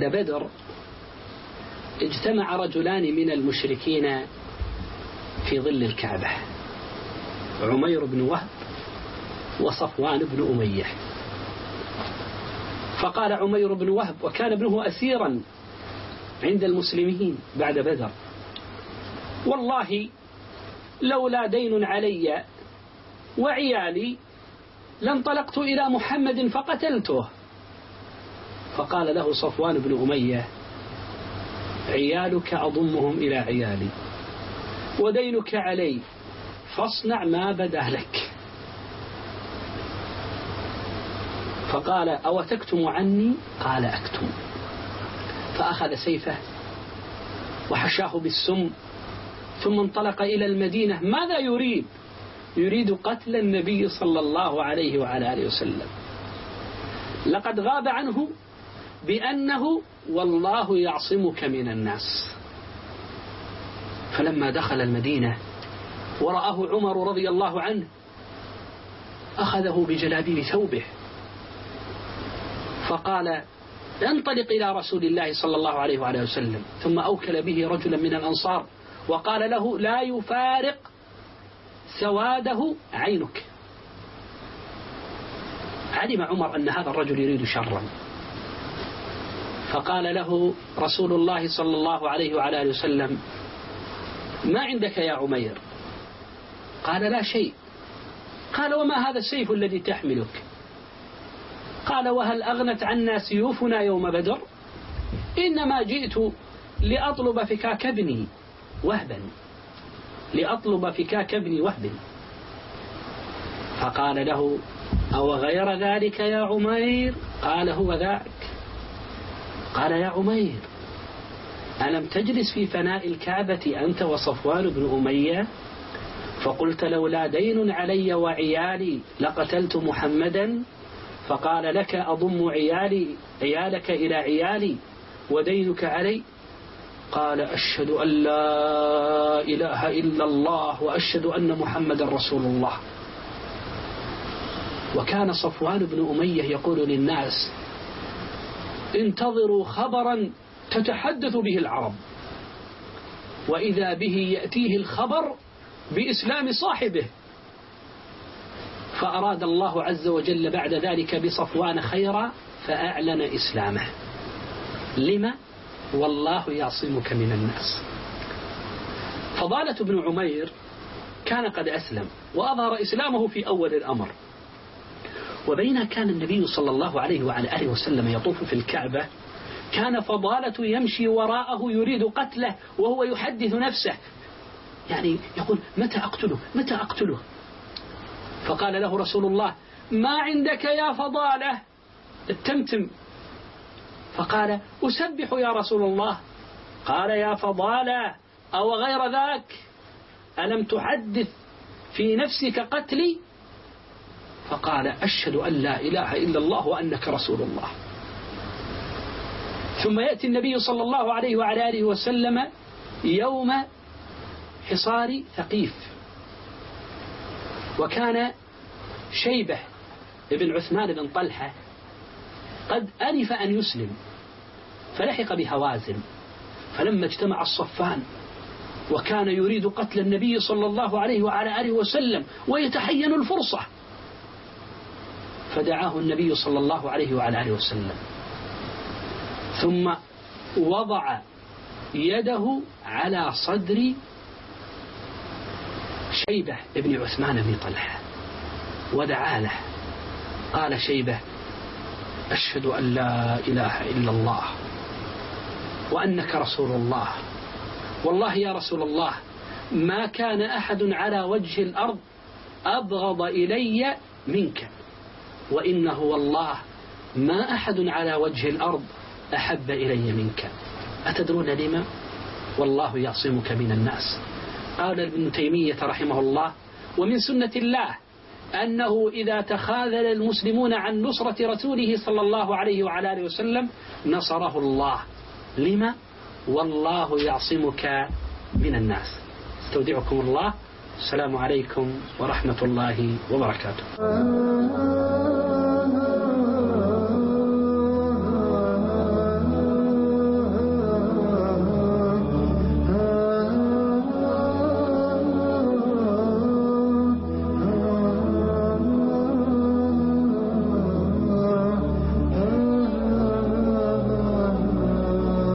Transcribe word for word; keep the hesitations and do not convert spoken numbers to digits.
بدر اجتمع رجلان من المشركين في ظل الكعبة، عمير بن وهب وصفوان بن أمية. فقال عمير بن وهب، وكان ابنه أسيرا عند المسلمين بعد بدر: والله لولا دين علي وعيالي لانطلقت إلى محمد فقتلته. فقال له صفوان بن أمية: عيالك أضمهم إلى عيالي ودينك علي، فاصنع ما بدا لك. فقال: أو تكتم عني؟ قال: أكتم. فأخذ سيفه وحشاه بالسم، ثم انطلق إلى المدينة. ماذا يريد؟ يريد قتل النبي صلى الله عليه وعلى آله وسلم. لقد غاب عنه بأنه والله يعصمك من الناس. فلما دخل المدينة ورآه عمر رضي الله عنه أخذه بجلابيب ثوبه فقال: انطلق إلى رسول الله صلى الله عليه وعلى وسلم. ثم أوكل به رجلا من الأنصار وقال له: لا يفارق سواده عينك. علم عمر أن هذا الرجل يريد شرا، فقال له رسول الله صلى الله عليه وعلى آله وسلم: ما عندك يا عمير؟ قال: لا شيء. قال: وما هذا السيف الذي تحملك؟ قال: وهل أغنت عنا سيوفنا يوم بدر؟ إنما جئت لأطلب فكاك ابني وهبا لأطلب فكاك ابني وهب. فقال له: أو غير ذلك يا عمير؟ قال: هو ذاك. قال: يا عمير، ألم تجلس في فناء الكعبة أنت وصفوان بن أمية فقلت لولا دين علي وعيالي لقتلت محمدا؟ فقال: لك أضم عيالي عيالك إلى عيالي ودينك علي؟ قال: أشهد أن لا إله إلا الله وأشهد أن محمدا رسول الله. وكان صفوان بن أمية يقول للناس: انتظروا خبرا تتحدث به العرب، وإذا به يأتيه الخبر بإسلام صاحبه. فأراد الله عز وجل بعد ذلك بصفوان خيرا فأعلن إسلامه. لما؟ والله يعصمك من الناس. فضالة بن عمير كان قد أسلم وأظهر إسلامه في أول الأمر، وبين كان النبي صلى الله عليه وعلى آله وسلم يطوف في الكعبة كان فضالة يمشي وراءه يريد قتله وهو يحدث نفسه، يعني يقول: متى أقتله متى أقتله؟ فقال له رسول الله: ما عندك يا فضالة؟ التمتم. فقال: أسبح يا رسول الله. قال: يا فضالة، أو غير ذاك؟ ألم تحدث في نفسك قتلي؟ فقال: أشهد أن لا إله إلا الله وأنك رسول الله. ثم يأتي النبي صلى الله عليه وعلى آله وسلم يوم حصار ثقيف، وكان شيبة ابن عثمان بن طلحة قد أنف أن يسلم فلحق بهوازن. فلما اجتمع الصفان وكان يريد قتل النبي صلى الله عليه وعلى آله وسلم ويتحين الفرصة، فدعاه النبي صلى الله عليه وعلى آله وسلم، ثم وضع يده على صدر شيبة ابن عثمان بن طلحة ودعا له. قال شيبة: أشهد أن لا إله إلا الله وأنك رسول الله. والله يا رسول الله ما كان أحد على وجه الأرض أبغض إلي منك، وإنه والله ما أحد على وجه الأرض أحب إلي منك. أتدرون لما؟ والله يعصمك من الناس. قال ابن تيمية رحمه الله: ومن سنة الله أنه إذا تخاذل المسلمون عن نصرة رسوله صلى الله عليه وعلى آله وسلم نصره الله. لما؟ والله يعصمك من الناس. استودعكم الله. السلام عليكم ورحمة الله وبركاته.